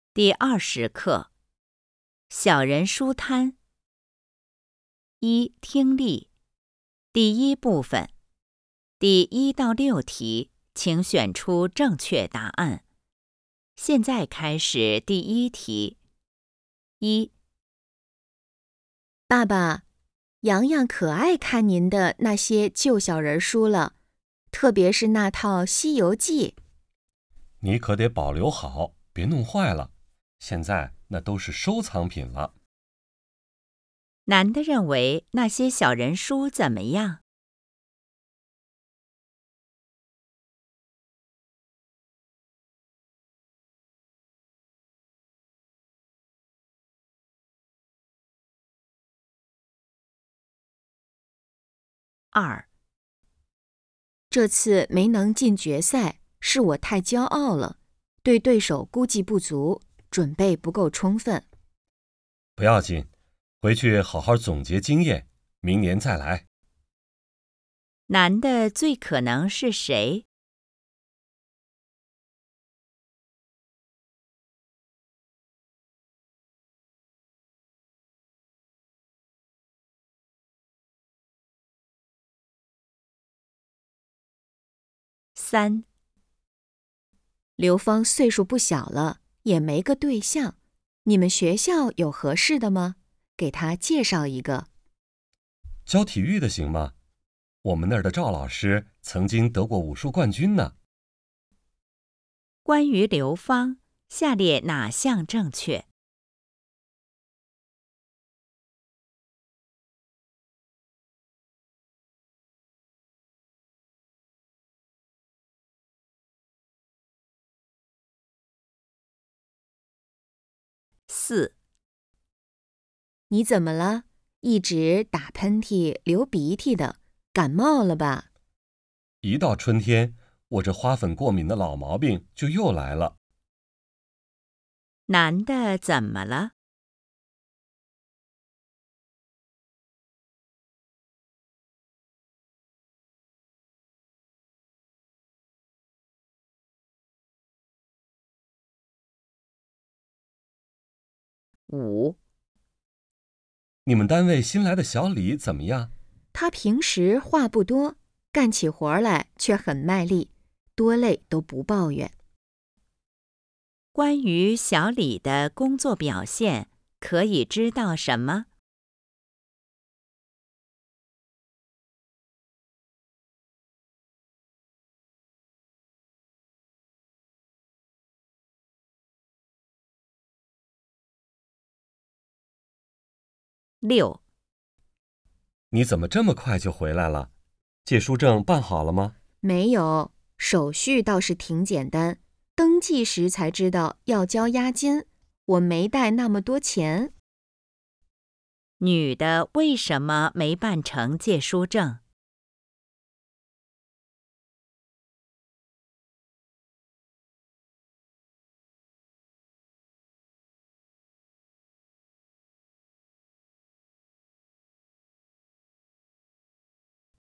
第20课，小人书摊。听力，第一部分，第1到6题，请选出正确答案。现在开始第1题。 爸爸，洋洋可爱看您的那些旧小人书了，特别是那套《西游记》。 你可得保留好，别弄坏了。现在那都是收藏品了。 男的认为那些小人书怎么样？2， 这次没能进决赛，是我太骄傲了，对对手估计不足，准备不够充分。 不要紧，回去好好总结经验，明年再来。 男的最可能是谁？3， 刘芳岁数不小了，也没个对象，你们学校有合适的吗？给她介绍一个。 教体育的行吗？我们那儿的赵老师曾经得过武术冠军呢。 关于刘芳，下列哪项正确？4， 你怎么了？一直打喷嚏、流鼻涕的，感冒了吧？ 一到春天，我这花粉过敏的老毛病就又来了。 男的怎么了？5， 你们单位新来的小李怎么样？ 他平时话不多，干起活来却很卖力，多累都不抱怨。 关于小李的工作表现，可以知道什么？6， 你怎么这么快就回来了？借书证办好了吗？ 没有，手续倒是挺简单，登记时才知道要交押金，我没带那么多钱。 女的为什么没办成借书证？